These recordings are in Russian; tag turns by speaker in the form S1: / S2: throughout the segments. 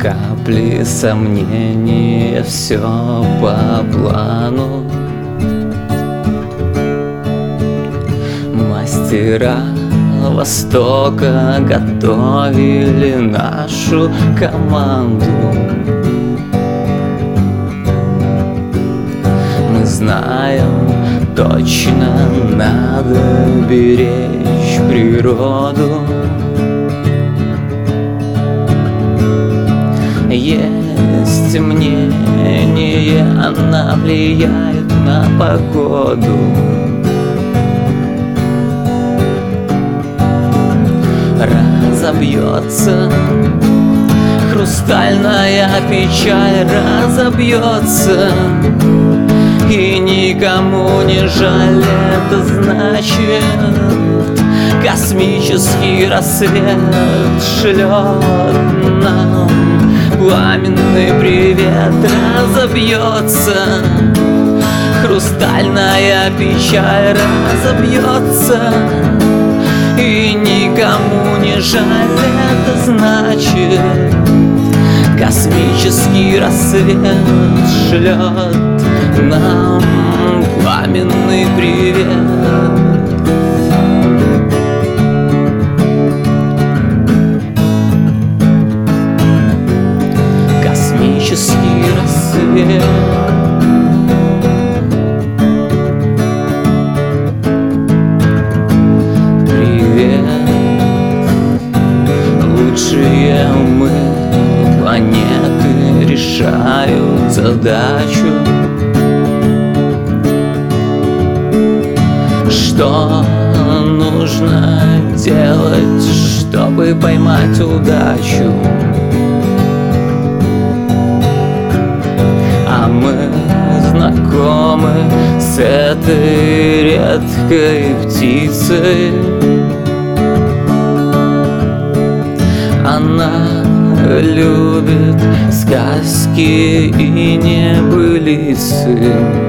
S1: капли сомнения, все по плану. Мастера Востока готовили нашу команду. Мы знаем, точно надо беречь природу. Есть мнение, она влияет на погоду. Разобьется хрустальная печаль, разобьется, и никому не жаль. Это значит, космический рассвет шлет нам пламенный привет. Разобьется хрустальная печаль, разобьется, и никому не жаль. Это значит, космический рассвет шлет нам пламенный привет. Космический рассвет. Лучшие мы планеты решают задачу. Что нужно делать, чтобы поймать удачу? А мы знакомы с этой редкой птицей. Она любит сказки и небылицы.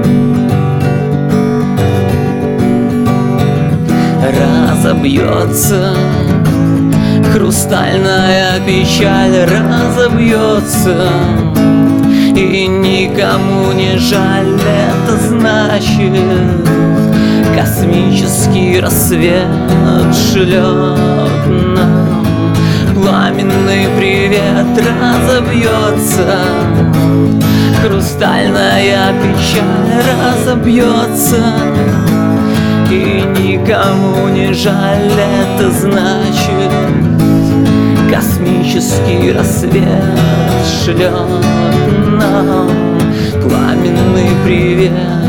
S1: Разобьется хрустальная печаль, разобьется, и никому не жаль. Это значит, космический рассвет шлет нам пламенный привет. Разобьется хрустальная печаль, разобьется, и никому не жаль. Это значит, космический рассвет шлет нам пламенный привет.